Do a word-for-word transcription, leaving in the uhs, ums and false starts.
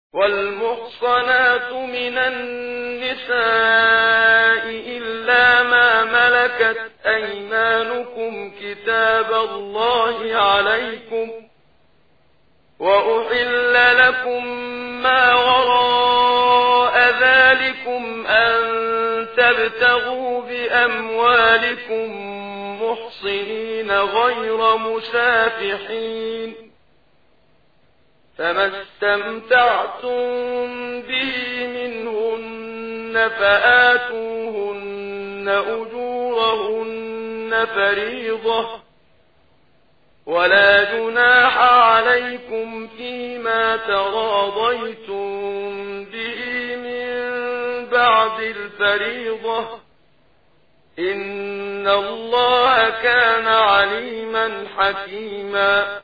والمحصنات من النساء إلا ما ملكت أيمانكم كتاب الله عليكم، وأحل لكم ما وراء ذلكم أن تبتغوا بأموالكم محصنين غير مسافحين، فما استمتعتم به منهن فآتوهن أجورهن فريضة، ولا جناح عليكم فيما تراضيتم به من بعد الفريضة، إن الله كان عليما حكيما.